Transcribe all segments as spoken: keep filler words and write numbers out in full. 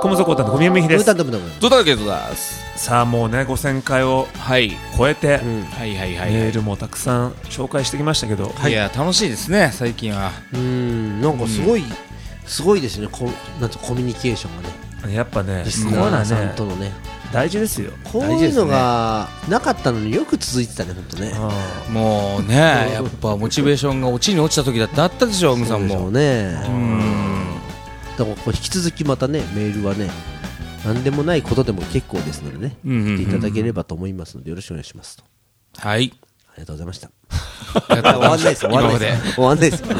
コムソコータンの小宮山ひです。 ドタドタケトです。 さあもうねごせんかいを超えて、 はいうん、はいはいはい、 メールもたくさん紹介してきましたけど、 はい、いや楽しいですね最近は。 うーんなんかすごい、うん、すごいですねこなんとコミュニケーションがねやっぱねリスナーさんとのね大事ですよ。 こういうのがなかったのによく続いてたね本当ね。 もうねやっぱモチベーションが落ちに落ちた時だってあったでしょムさんも。 そうね。うんだからこう引き続きまたねメールはね何でもないことでも結構ですのでね、うんうんうん、言っていただければと思いますのでよろしくお願いしますと。 はいありがとうございました。終わんないです終わんないです終わんないです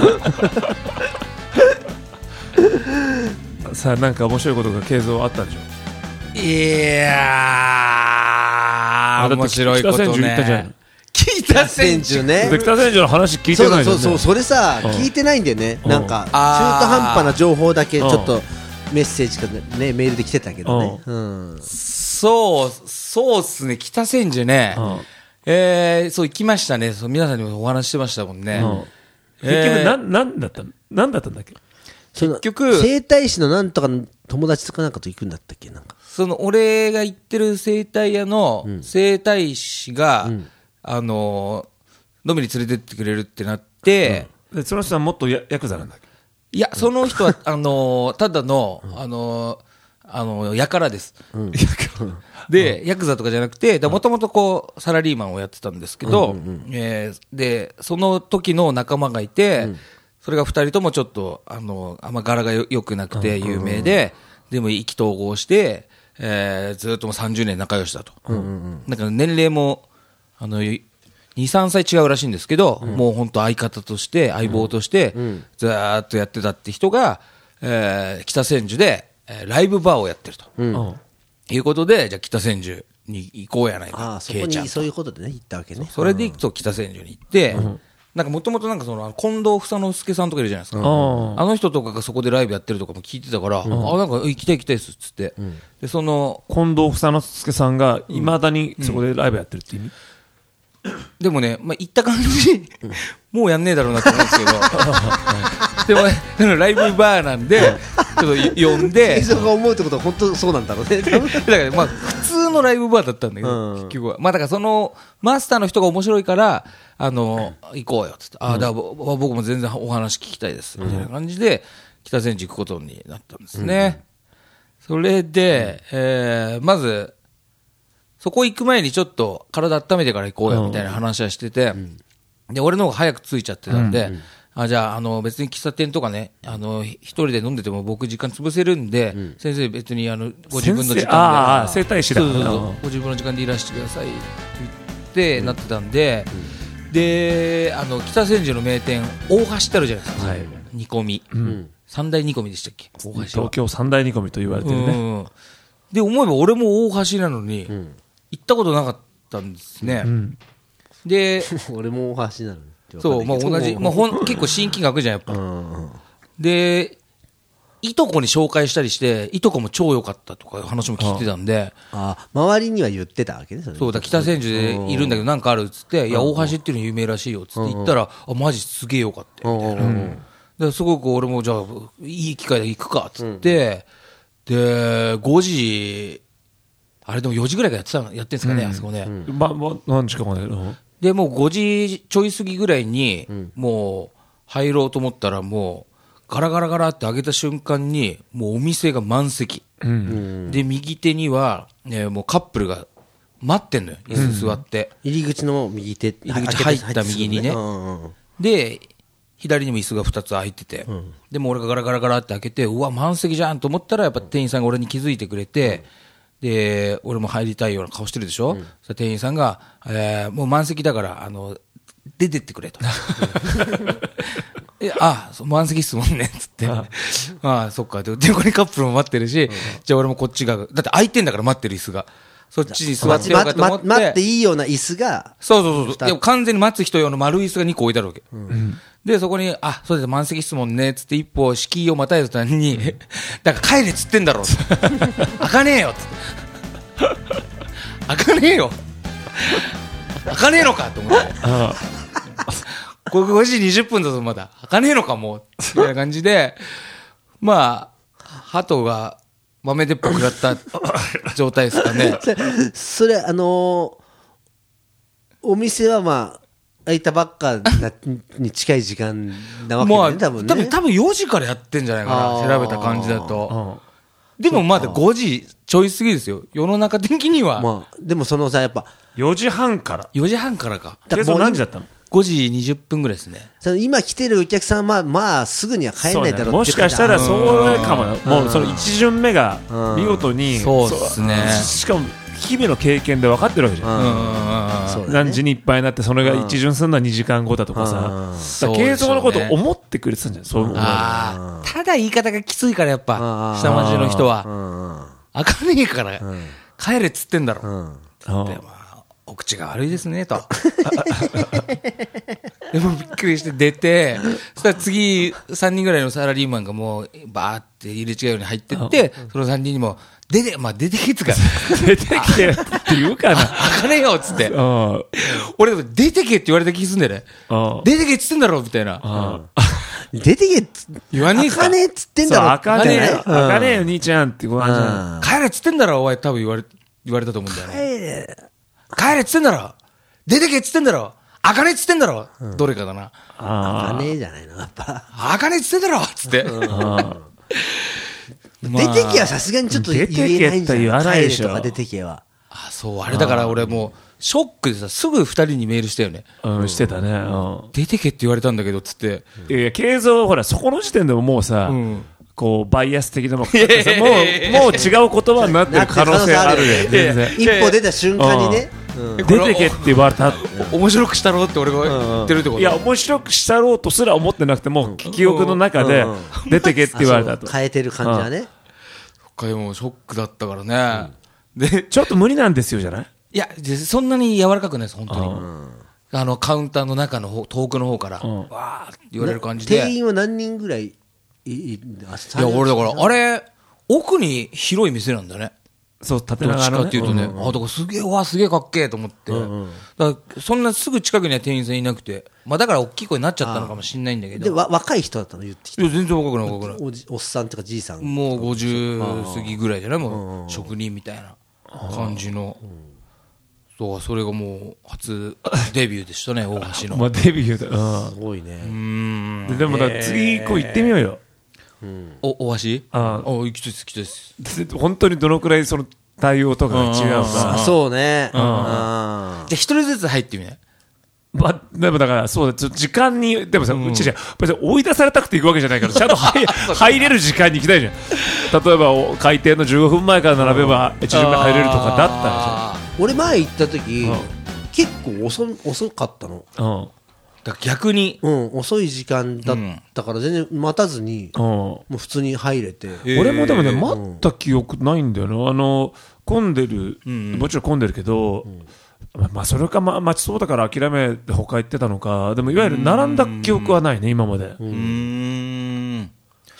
さあなんか面白いことが継続あったんでしょう。 いやー面白いことね。北千住ね。 北千住の話聞いてないじゃん。 そうそうそうそれさ聞いてないんでね。なんか中途半端な情報だけちょっとメッセージかねメールで来てたけどね。うん、 そうそうっすね北千住ね。えー、そう行きましたね。そう皆さんにもお話してましたもんね。 結局なんなんだったなんだったんだっけ。 結局整体師のなんとかの友達とかなんかと行くんだったっけなんか。 その俺が行ってる整体屋の整体師が、うんあのー、飲みに連れてってくれるってなって、 うん、でその人はもっとヤクザなんだっけ。 いやその人はあのー、ただの、あのー、あのー、やからです、うん、で、うん、ヤクザとかじゃなくてもともとこうサラリーマンをやってたんですけど、うんうんうんえー、でその時の仲間がいて、うん、それがふたりともちょっとあのー、あんま柄がよくなくて有名で、うんうんうん、でも意気投合して、えー、ずっともうさんじゅうねん仲良しだと、うんうんうん、なんか年齢もあのに、さんさい違うらしいんですけど、うん、もう本当相方として相棒としてずーっとやってたって人が、えー、北千住で、えー、ライブバーをやってると、うん、いうことでじゃあ北千住に行こうやないか。 あそこにそういうことでね行ったわけね。 それで行くと北千住に行って、うん、なんかもともとなんかその近藤房之助さんとかいるじゃないですか、うん、あの人とかがそこでライブやってるとかも聞いてたから、うん、あなんか行きたい行きたいっすっつって、うん、でその近藤房之助さんがいまだにそこでライブやってるって意味、うんでもね、まあ、行った感じ、もうやんねえだろうなと思うんですけど、でも、ね、ライブバーなんで、ちょっと呼んで、 映像が思うってことは本当そうなんだろうね。だから、まあ、普通のライブバーだったんだけど、うん、結局は。まあ、だからその、マスターの人が面白いから、あの、行こうよ、つって、ああ、だから僕も全然お話聞きたいです、みたいな感じで、北千住行くことになったんですね。うん、それで、えー、まず、そこ行く前にちょっと体温めてから行こうよみたいな話はしてて、うん、で俺の方が早く着いちゃってたんで、うんうん、あじゃあ、あの別に喫茶店とかねあの一人で飲んでても僕時間潰せるんで、うん、先生別にあのご自分の時間で整体師だからご自分の時間でいらしてくださいって言って、うん、なってたんで、うん、であの北千住の名店大橋ってあるじゃないですか、はい、煮込み、うん、三大煮込みでしたっけ大橋は東京三大煮込みと言われてるね、うん、 で思えば俺も大橋なのに、うん行ったことなかったんですね、うん、で俺も大橋なのそう、まあ、同じ、まあ、ほん結構新規学じゃんやっぱ、うん、でいとこに紹介したりしていとこも超良かったとか話も聞いてたんでああ周りには言ってたわけね。それそうだ北千住でいるんだけどなんかあるっつっていや大橋っていうの有名らしいよっつって言ったらあマジすげえよかったみたいな、うん、ですごく俺もじゃあいい機会で行くかっつって、うん、でごじあれでもよじぐらいからやってたやってるんですかね、うん、あそこね、 うんまま、何時間まででもうごじちょい過ぎぐらいに、うん、もう入ろうと思ったらもうガラガラガラって開けた瞬間にもうお店が満席、うん、で右手には、ね、もうカップルが待ってんのよ椅子座って、 うん、入り口の右手入り口入った右にね、うんうん、で左にも椅子がふたつ空いてて、うん、でも俺がガラガラガラって開けてうわ満席じゃんと思ったらやっぱ店員さんが俺に気づいてくれて、うんで俺も入りたいような顔してるでしょ、うん、そ店員さんが、えー、もう満席だからあの出てってくれとえあ満席っすもんねっつってああそっかでここにカップルも待ってるし、うん、じゃあ俺もこっちがだって空いてんだから待ってる椅子がそっちに座ってようかと思って、 まま、待っていいような椅子がそうそうそうでも完全に待つ人用の丸い椅子がにこ置いてあるわけ、うんでそこにあそうです満席っすもんねっつって一歩敷居をまたいだ途端にだから帰れっつってんだろ開かねえよっつって開かねえよ開かねえのかと思ってああこれごじにじゅっぷんだぞまだ開かねえのかもうみたいな感じでまあ鳩が豆鉄砲食らった状態ですかね。 それ、あのーお店はまあ、開いたばっかなに近い時間なわけだね、多分ね。 多分、多分よじからやってんじゃないかな、 あー調べた感じだと。でもまだごじちょい過ぎですよ。世の中的には。 まあ、でもそのさ、やっぱ、 よじはんからよじはんからか。 計算何時だったの？ ごじにじゅっぷんぐらいですね。 その今来てるお客さんは、まあ、すぐには帰れないだろうってそうねもしかしたらそうかもよ。もうその一巡目が見事に、 そうですね。 しかも日々の経験で分かってるわけじゃん。 うんそうだね何時にいっぱいになってそれが一巡するのはにじかんごだとかさ、だから継続のことを思ってくれてたんじゃん。そう思う。 ああ、ただ言い方がきついからやっぱ、下町の人は。あかねえから、帰れっつってんだろ。でまあ、お口が悪いですね、と。でもびっくりして出て、そしたら次さんにんぐらいのサラリーマンがもう、バーって入れ違うように入ってって、そのさんにんにも、出て、まあ出てけっつか。 出てきてって言うかな。 あかねえよっつって。 うん俺でも出てけって言われた気すんだよね。 うん出てけっつってんだろみたいな。 出てけっつ言わねえかあかねえっつってんそう、 だろ。 あかねえよ、あうんかねえよ、兄ちゃんってご飯じゃん。 帰れっつってんだろお前多分言われ、言われたと思うんだよね。 帰れ。 帰れっつってんだろ出てけっつってんだろあかねえっつってんだろ、どれかだな。 ああかねえじゃないの、やっぱ。 あかねえっつってんだろつって。まあ出てけはさすがにちょっと言えないんじゃ出てけって言わないでしょ帰れとか出てけは。 あ、そう、あれだから俺もう、ショックでさ、すぐ二人にメールしたよね。 あ、うん、してたね。うん出てけって言われたんだけど、つって。 いやいや、慶三ほら、そこの時点でももうさ、 んこう、バイアス的なもんかかってさもう、もう違う言葉になってる可能性あるよ、全然。 一歩出た瞬間にね。 出てけって言われた。 お面白くしたろって俺が言ってるってこと。 いや、面白くしたろうとすら思ってなくても、記憶の中で、出てけって言われたと。 変えてる感じはね。 他でもショックだったからね。で、 ちょっと無理なんですよ、じゃない？ いや、でそんなに柔らかくないです、本当に。あの、カウンターの中の方、遠くの方から、 んわーって言われる感じで。 店員は何人ぐらいいいあいや、俺だから、あれ、奥に広い店なんだね。 そう、縦どっち長のね。 かっていうとね、あ、だからすげえ、わ、すげえかっけえと思って。だからそんなすぐ近くには店員さんいなくて、まあだから大きい声になっちゃったのかもしれないんだけで、 ど。 わ若い人だったの言ってきて。 いや、全然若くない若くない。 おじおっさんとかじいさん。 もうごじゅう過ぎぐらいじゃないもう、職人みたいな感じの。そう、それがもう、初デビューでしたね、大橋の。 まあ、デビューだ。 すごいね。 うん。 うん。でも、だから次、こう行ってみようよ。 お、大橋ああ、行きたいです、行きたいです。 本当にどのくらいその対応とかが違うあか。 そうね。あじゃあ一人ずつ入ってみない？ まあ、でもだから、そうだ、ちょっと時間に、でもさ、うちじゃ、別に追い出されたくて行くわけじゃないから、ちゃんと入入れる時間に行きたいじゃん。例えば、お開店のじゅうごふんまえから並べば、いちじゅんめ入れるとかだったあー俺前行った時ん、 結構遅遅かったの。 らさ。 ーだから逆に。 うん、遅い時間だったから全然待たずに、 うん。うん。 もう普通に入れて。 俺もでもね、待った記憶ないんだよな。あの、混んでる、もちろん混んでるけど、ままあ、それか、まあ、待ちそうだから諦めて他行ってたのか、でもいわゆる並んだ記憶はないね、今まで。 うーん。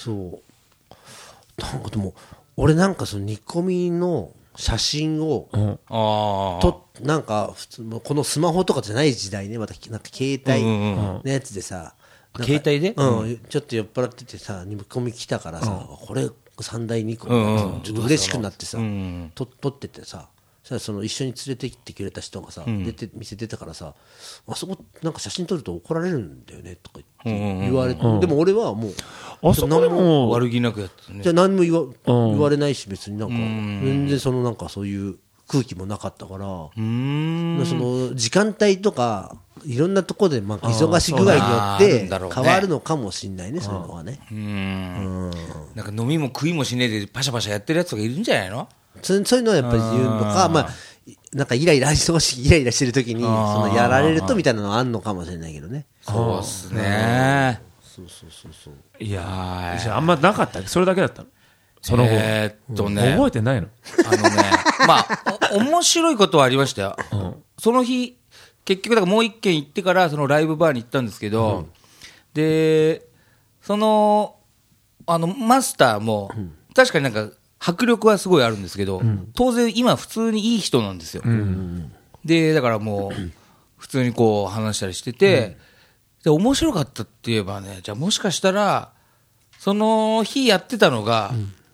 そう。なんかでも、俺なんかその煮込みの写真を、 うん。 ああ。 と、なんか普通、もうこのスマホとかじゃない時代ね、またなんか携帯のやつでさ、なんか携帯でうん、ちょっと酔っ払っててさ、煮込み来たからさ、これ三大煮込み、 うんうんちょっと嬉しくなってさ、 んと撮っててさ、そしたらその一緒に連れて行ってくれた人がさ、出て店出たからさ、あそこなんか写真撮ると怒られるんだよねとか言って言われて、でも俺はもう、 あそこでも、 悪気なくやってたねじゃあ何も言わ,、言われないし別になんか全然そのなんかそういう空気もなかったから、 うーん。 その時間帯とかいろんなところでまあ忙し具合によあーあってるんだろうね変わるのかもしれないね、そういうのはね。 うーん。なんか飲みも食いもしねえでパシャパシャやってるやつとかいるんじゃないの？ そうそういうのはやっぱり言うのか、まあなんかイライラ忙しいイライラしてる時にそのやられるとみたいなのはあんのかもしれないけどね。 そうっすね。 そうそうそうそう。 いやはいー、じゃああんまなかったそれだけだったのその後。 えーっとね。 覚えてないのあのね、まあ、お面白いことはありましたよ。その日、結局、だからもう一軒行ってから、そのライブバーに行ったんですけど、で、その、あの、マスターも、確かになんか、迫力はすごいあるんですけど、当然今普通にいい人なんですよ。で、だからもう、普通にこう話したりしてて、で、面白かったって言えばね、じゃあもしかしたら、その日やってたのが、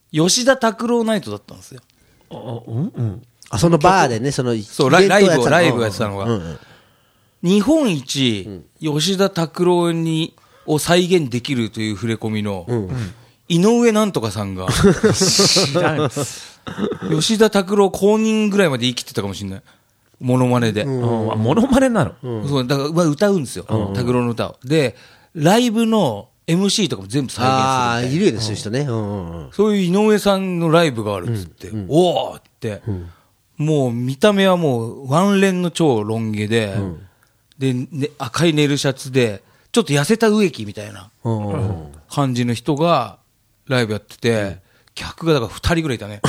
吉田拓郎ナイトだったんですよ。 あ、うんうん。 あ、そのバーでね、そのそうライライブをライブをやってたのが、 うんうん、 日本一、うん、吉田拓郎にを再現できるという触れ込みの、うんうん、井上なんとかさんが知らん吉田拓郎公認ぐらいまで生きてたかもしれない。モノマネで、 うん、モノマネなの、 うん、そうだから歌うんですよ、拓郎の歌を。でライブの エムシー とかも全部再現するみたいな。ああ、いるよね、そういう人ね、うんうん、 そういう井上さんのライブがあるっつって、うんうん、おーって、うん、もう見た目はもうワンレンの超ロン毛で、うん、で、ね、赤いネイルシャツでちょっと痩せた植木みたいな感じの人がライブやってて、うん、客がだからふたりぐらいいたね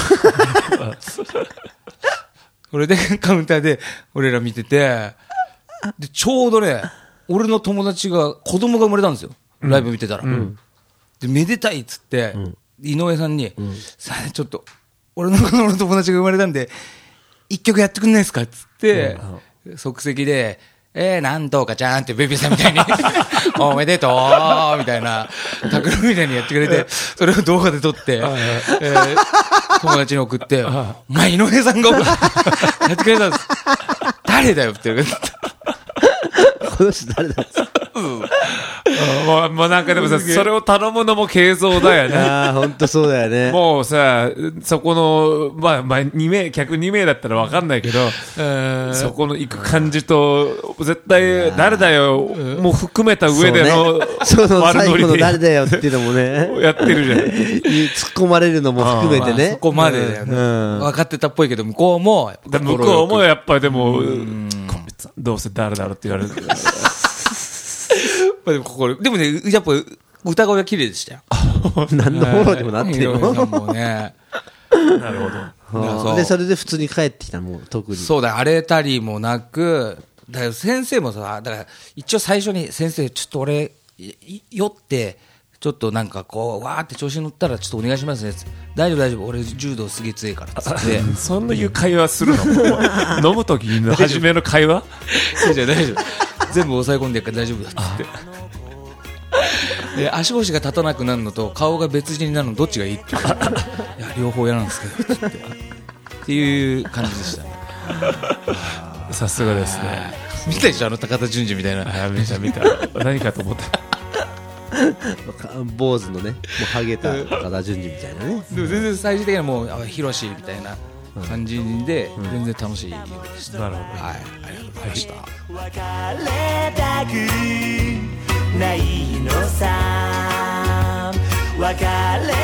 それでカウンターで俺ら見てて、でちょうどね俺の友達が子供が生まれたんですよ、ライブ見てたら、うん、でめでたいっつって、うん、井上さんに、うん、さあちょっと俺の子供の友達が生まれたんで一曲やってくんないですかっつって、うん、即席でえー、なんとかちゃんってベビーさんみたいにおめでとうみたいなタクロみたいにやってくれて、それを動画で撮って、えー、友達に送ってお前井上さんがやってくれたんです誰だよって言われてこの人誰だっつうんもう、もうなんかでもさ、それを頼むのも軽装だよね。 ああ、ほんとそうだよね。 もうさ、そこの、まあ、まあ、に名、客に名だったらわかんないけど、そこの行く感じと、絶対、誰だよ、もう含めた上での、 その最後の誰だよっていうのもね、 やってるじゃん。 突っ込まれるのも含めてね。 そこまでだよね。分かってたっぽいけど、向こうも、 向こうもやっぱりでも、どうせ誰だろうって言われる。 でもここでもね、やっぱ歌声が綺麗でしたよ。 何のフォローにもなってるの。 もね、 なるほど。でそれで普通に帰ってきた、もう特に。 そうだ、荒れたりもなく、だから先生もさ、だから一応最初に先生ちょっと俺酔ってちょっとなんかこうわーって調子に乗ったらちょっとお願いしますね。大丈夫大丈夫、俺柔道すげえ強いからっつってそんないう会話するの飲む時の初めの会話大丈夫大丈夫全部抑え込んでるから大丈夫だっつってで足腰が立たなくなるのと顔が別人になるのどっちがいいって言っていや両方嫌なんですけどってっていう感じでしたねさすがですね。 見たでしょ、あの高田純次みたいな。 見た見た何かと思った坊主のね、もうハゲた高田純次みたいなね。 でも全然最終的にはもうヒロシみたいな感じで全然楽しいようでした。 なるほど、 はい、ありがとうございました。 別れたくないのさ、別れ